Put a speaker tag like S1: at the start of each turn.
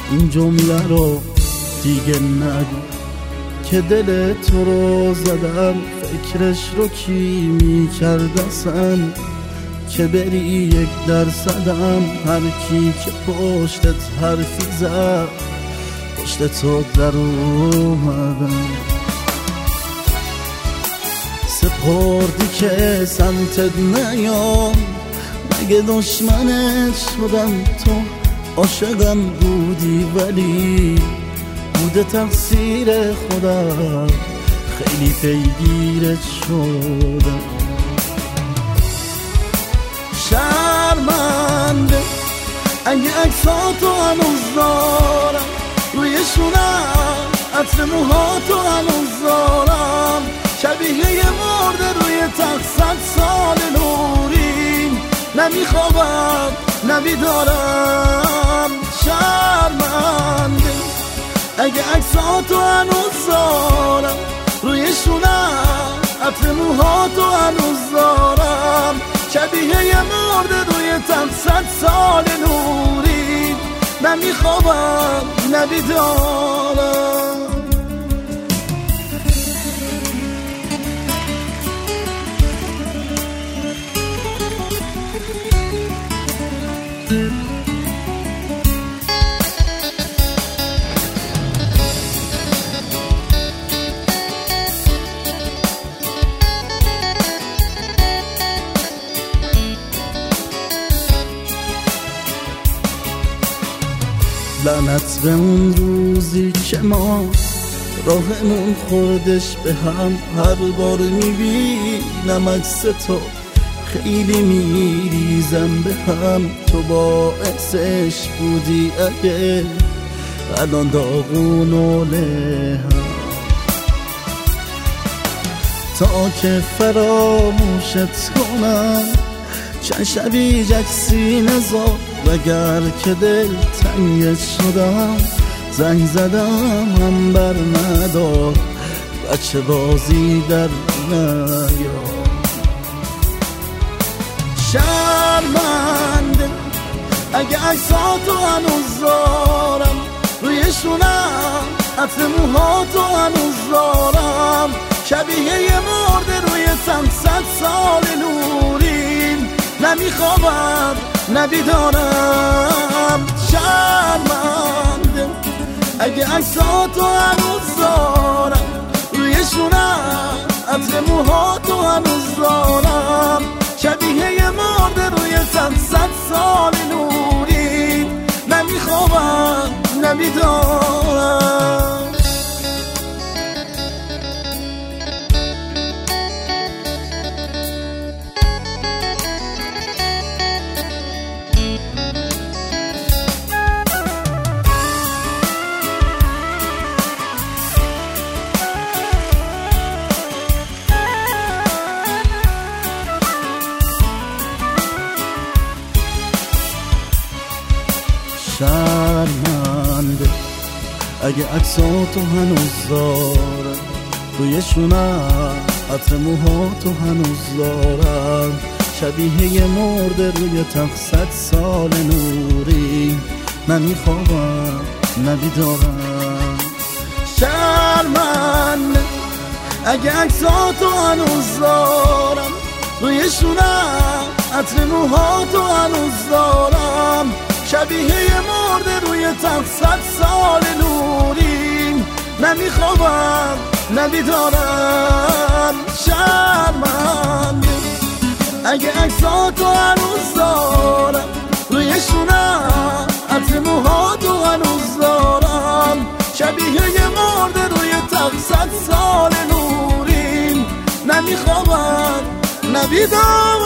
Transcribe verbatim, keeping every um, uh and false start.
S1: این جمله رو دیگه نگو که دل تو رو زدم. فکرش رو کی میکردسن که بری یک درصدم. هر کی که پشتت حرفی زد پشت تو در اومدم. سپردی که سمتت نیام، مگه دشمنت شدم؟ تو عاشقم بودی ولی بوده تقصیر خودم، خیلی پیگیرت شدم. شرمنده اگه عکساتو هنوز دارم، روی شونم عطر موهاتو هنوز دارم. شبیه یه مرده روی تخت صد سال نورین، نمیخوابم نمیدارم. شرمنده اگه عکساتو هنوز دارم، روی شونم عطر موهاتو هنوز دارم. شبیه یه مرده روی تخت صد سال نورین، نمیخوابم نمیدارم. لعنت به اون روزی که ما راهمون خوردش به هم. هر بار میبینم عکس تو خیلی میریزم به هم. تو باعثش بودی اگه الان داغون و لهم، تا که فراموشت کنم چند شبی جکسی نزار. وگر که دل تنگت شدم زنگ زدم هم بر ندار. بچه بازی در نیار. شرمنده اگه عکساتو هنوز دارم، روی شونم عطر موهاتو هنوز دارم. شبیه یه مرده روی تخت صد سال نورین، نمیخوابم نمیدارم. شرمنده اگه عکساتو هنوز دارم، روی شونم عطر موهاتو هنوز دارم. شبیه یه مرده روی تخت صد سال نورین، نمیخوابم نمیدارم. شرمنده اگه عکساتو هنوز دارم، روی شونم عطر موهاتو هنوز دارم. شبیه یه مرده روی تخت صد سال نوری، نمیخوابم نمیدارم. شرمنده اگه عکساتو هنوز دارم، روی شونم عطر موهاتو هنوز دارم. شبیه یه مرده روی تخت صد سال نورین، نمیخوابم نمیدارم. شرمنده اگه عکساتو هنوز دارم، روی شونم عطر موهاتو هنوز دارم. شبیه یه مرده روی تخت صد سال نورین، نمیخوابم نمیدارم.